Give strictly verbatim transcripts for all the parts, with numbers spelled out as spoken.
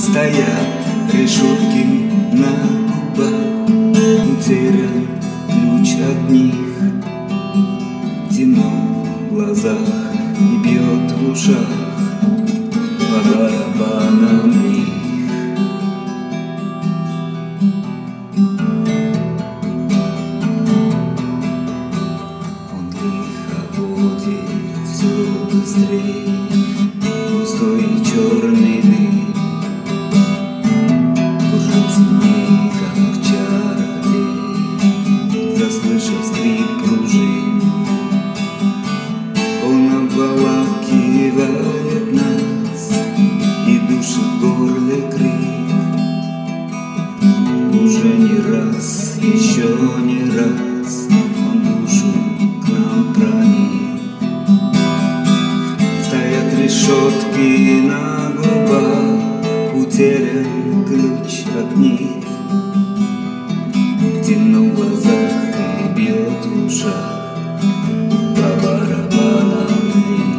Стоят решетки на губах, утерян ключ от них. Темно в глазах и бьет в ушах по барабанам их. Он лихо будет все быстрее, густой и черный дым кружится в ней, как чародей, заслышав скрип пружин. Он обволакивает нас и душит в горле крик. Уже не раз, еще не раз он душу к нам проник. Стоят решетки на губах, утерян ключ от них. Темно в глазах и бьет в ушах по барабанам их.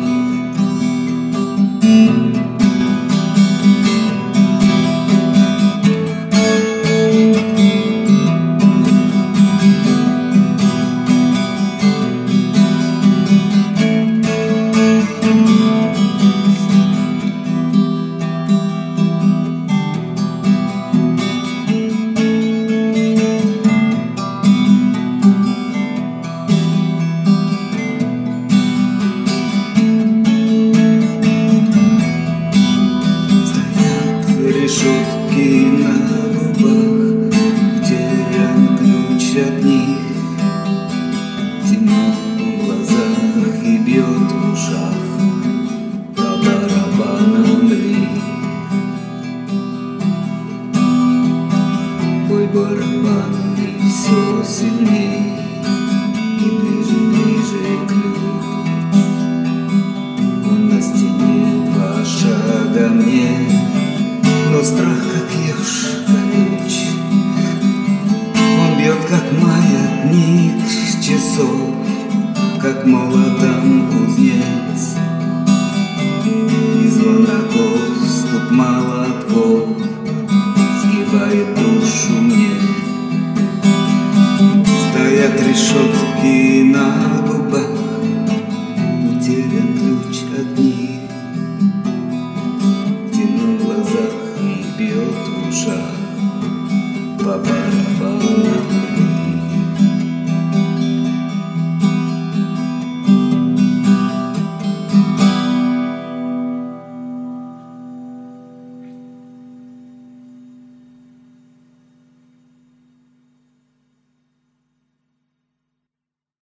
Решетки на губах, утерян ключ от них. Темно в глазах и бьет в ушах по барабанам их. Бой барабанный все сильней, и ближе, ближе ключ. Он на стене два шага мне, но страх, как еж колюч. Он бьет, как маятник часов, как молотом кузнец. И звонков стук молотков сгибает душу мне. Стоят решетки на губах, утерян ключ от них. Темно в глазах и бьет в ушах по барабанам.